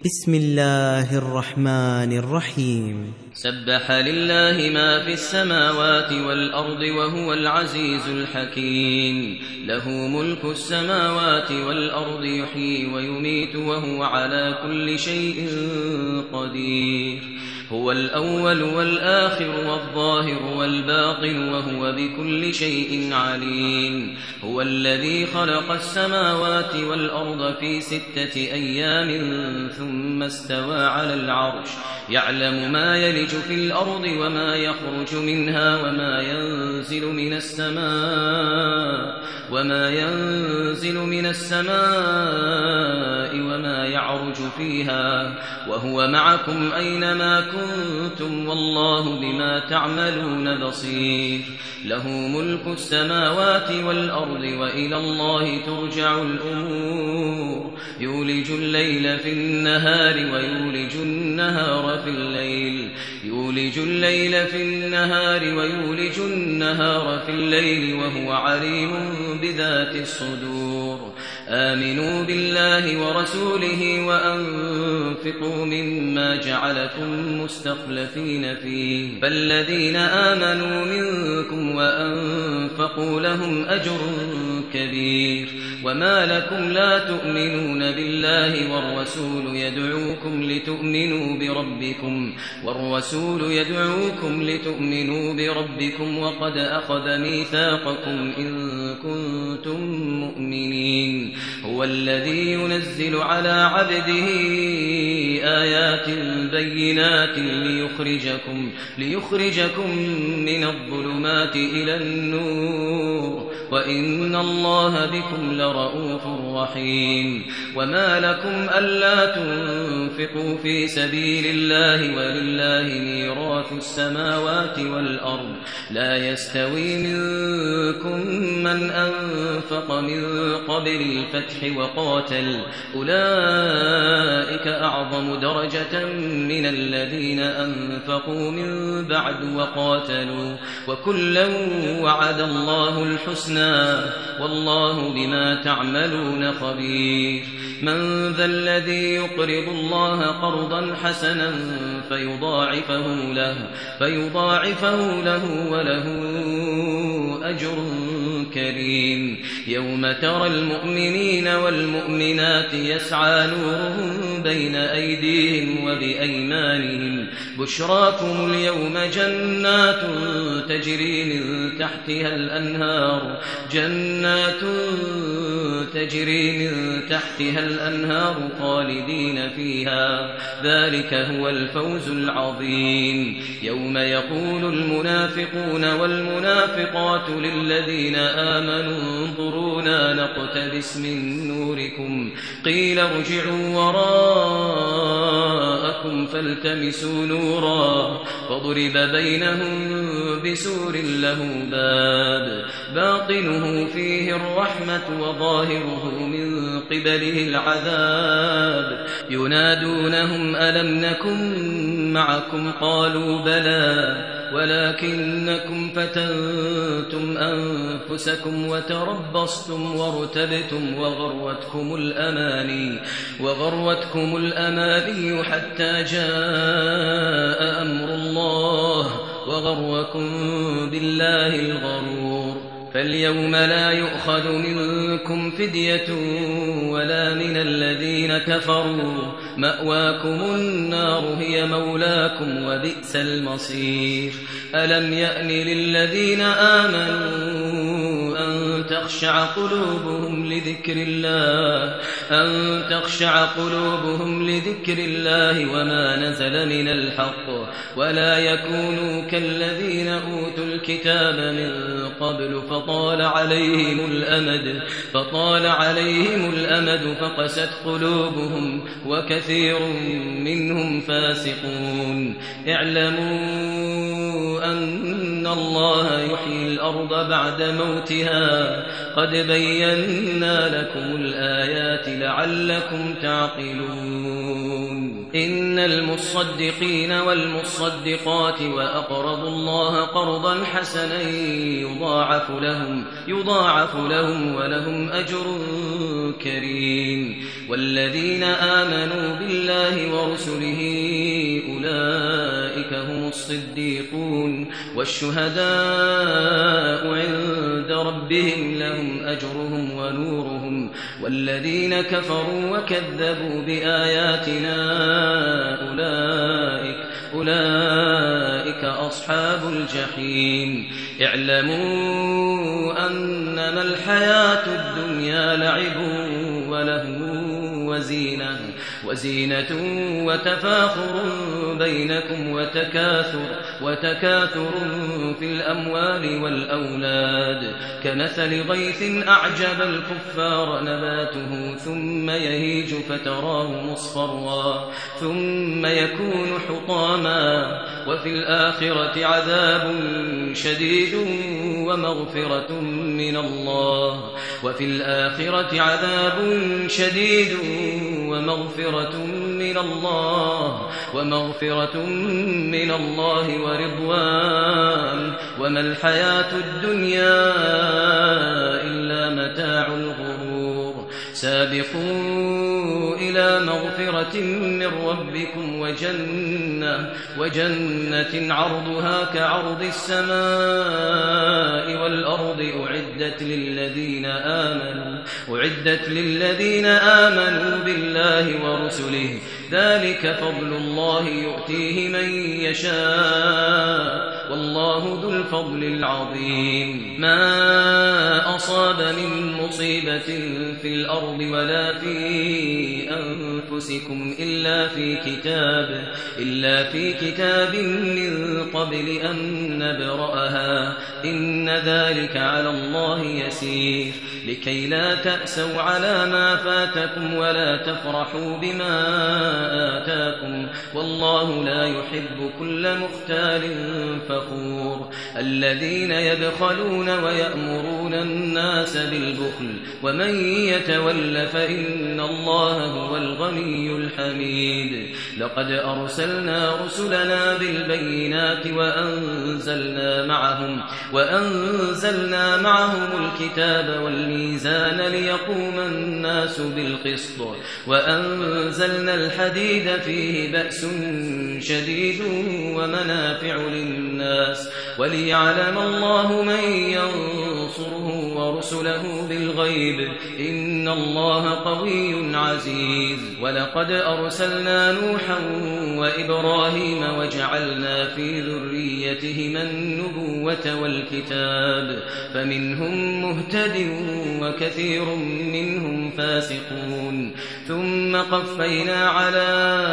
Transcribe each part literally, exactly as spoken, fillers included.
بسم الله الرحمن الرحيم. سبح لله ما في السماوات والأرض وهو العزيز الحكيم. له ملك السماوات والأرض يحيي ويميت وهو على كل شيء قدير. هو الأول والآخر والظاهر والباطن وهو بكل شيء عليم. هو الذي خلق السماوات والأرض في ستة أيام ثم استوى على العرش يعلم ما يلج في الأرض وما يخرج منها وما ينزل من السماء وما ينزل من السماء وما يعرج فيها وهو معكم أينما كنتم والله بما تعملون بصير. له ملك السماوات والأرض وإلى الله ترجع الأمور. يولج الليل في النهار ويولج النهار في الليل يولج الليل في النهار ويولج النهار في الليل وهو عليم بذات الصدور. آمنوا بالله ورسوله وأنفقوا مما جعلكم مستخلفين فيه فالذين آمنوا منكم وأنفقوا لهم أجر كبير. وما لكم لا تؤمنون بالله والرسول يدعوكم لتؤمنوا بربكم والرسول يدعوكم لتؤمنوا بربكم وقد أخذ ميثاقكم إن كنتم مؤمنين. هو الذي ينزل على عبده آيات بينات ليخرجكم ليخرجكم من الظلمات إلى النور وإن الله بكم لرؤوف رحيم. وما لكم ألا تنفقوا في سبيل الله ولله ميراث السماوات والأرض لا يستوي منكم من أنفق من قبل الفتح وقاتل أولئك أعظم درجة من الذين أنفقوا من بعد وقاتلوا وكلا وعد الله الحسنى والله بما تعملون خبير. من ذا الذي يقرض الله قرضا حسنا فيضاعفه له فيضاعفه له وله أجر كريم. يوم ترى المؤمنين والمؤمنات يسعى نورهم بين أيديهم وبأيمانهم بشراكم اليوم جنات تجري من تحتها الأنهار جنات تجري من تحتها الأنهار خالدين فيها ذلك هو الفوز العظيم. يوم يقول المنافقون والمنافقات للذين آمنوا انظرونا نقتبس من نوركم قيل ارجعوا وراءكم فالتمسوا نورا فضرب بينهم بسور له باب باطنه فيه الرحمة وظاهره من قبله العذاب ينادونهم ألم نكن معكم قالوا بلى ولكنكم فتنتم أنفسكم وتربصتم وارتبتم وغروتكم الأماني وغروتكم الأماني حتى جاء أمر الله وغركم بالله الغرور. فاليوم لا يؤخذ منكم فدية ولا من الذين كفروا مأواكم النار هي مولاكم وبئس المصير. ألم يأن للذين آمنوا أن تخشع قلوبهم لذكر الله أن تخشع قلوبهم لذكر الله وما نزل من الحق ولا يكونوا كالذين أوتوا الكتاب من قبل فطال عليهم الأمد فطال عليهم الأمد فقست قلوبهم وكثير منهم فاسقون. اعلموا أن الله يحيي الأرض بعد موتها قد بينا لكم الآيات لعلكم تعقلون. إن المصدقين والمصدقات وأقرضوا الله قرضا حسنا يضاعف لهم, يضاعف لهم ولهم أجر كريم. والذين آمنوا بالله ورسله أولئك هم الصديقون والشهداء عند ربهم لهم أجرهم ونورهم. والذين كفروا وكذبوا بآياتنا أولئك, أولئك أصحاب الجحيم. اعلموا أنما الحياة الدنيا لعب ولهو وزينة, وزينة وتفاخر بينكم وتكاثر, وتكاثر في الأموال والأولاد كمثل غيث أعجب الكفار نباته ثم يهيج فتراه مصفرا ثم يكون حطاما وفي الآخرة عذاب شديد ومغفرة من الله وفي الآخرة عذاب شديد ومغفرة من الله ومغفرة من الله ورضوان وما الحياة الدنيا إلا متاع الغرور. سابقوا إلى مغفرة من ربكم وجنة, وجنة عرضها كعرض السماء والأرض أعدت للذين آمنوا, أعدت للذين آمنوا بالله ورسله ذلك فضل الله يؤتيه من يشاء والله ذو الفضل العظيم. ما أصاب من مصيبة في الأرض ولا في أنفسكم إلا في كتاب, إلا في كتاب من قبل أن نبرأها إن ذلك على الله يسير. لكي لا تأسوا على ما فاتكم ولا تفرحوا بما آتاكم والله لا يحب كل مختال فخور. الذين يبخلون ويأمرون الناس بالبخل ومن يتول فإن الله هو الغني الحميد. لقد أرسلنا رسلنا بالبينات وأنزلنا معهم, وأنزلنا معهم الكتاب والميزان ليقوم الناس بالقسط وأنزلنا الحديد فيه بأس شديد ومنافع للناس وليعلم الله من ينصره ورسله بالغيب إن الله قوي عزيز. ولقد أرسلنا نوحا وإبراهيم وجعلنا في ذريتهما النبوة والكتاب فمنهم مهتد وكثير منهم فاسقون. ثم قفينا على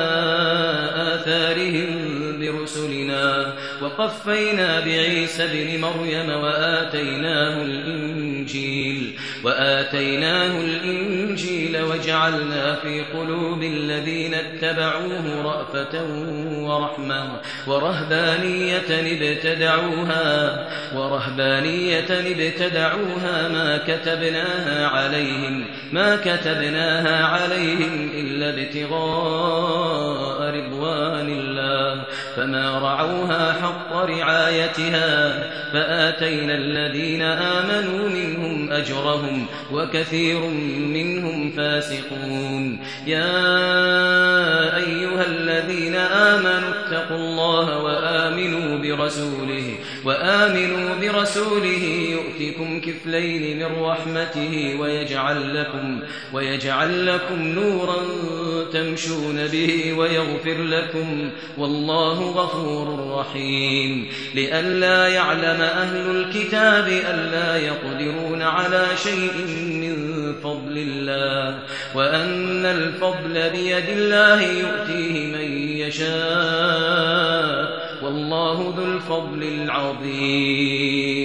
آثارهم برسلنا وقفينا بعيسى ابن مريم وآتيناه الإنجيل, وآتيناه الإنجيل وجعلنا في قلوب الذين اتبعوه رأفة ورحمة ورهبانية ابتدعوها, ورهبانية ابتدعوها ما كتبناها عليهم, ما كتبناها عليهم إلا ابتغاء رضوان الله فما رعوها حق رعايتها فآتينا الذين آمنوا منهم أجرهم وكثير منهم فاسقون. يا أيها الذين آمنوا اتقوا الله وآمنوا برسوله, وآمنوا برسوله يؤتكم كفلين من رحمته ويجعل لكم, ويجعل لكم نورا تمشون به ويغفر لكم والله غفور رحيم. لئلا يعلم أهل الكتاب ألا يقدرون على شيء من فضل الله وأن الفضل بيد الله يؤتيه من يشاء والله ذو الفضل العظيم.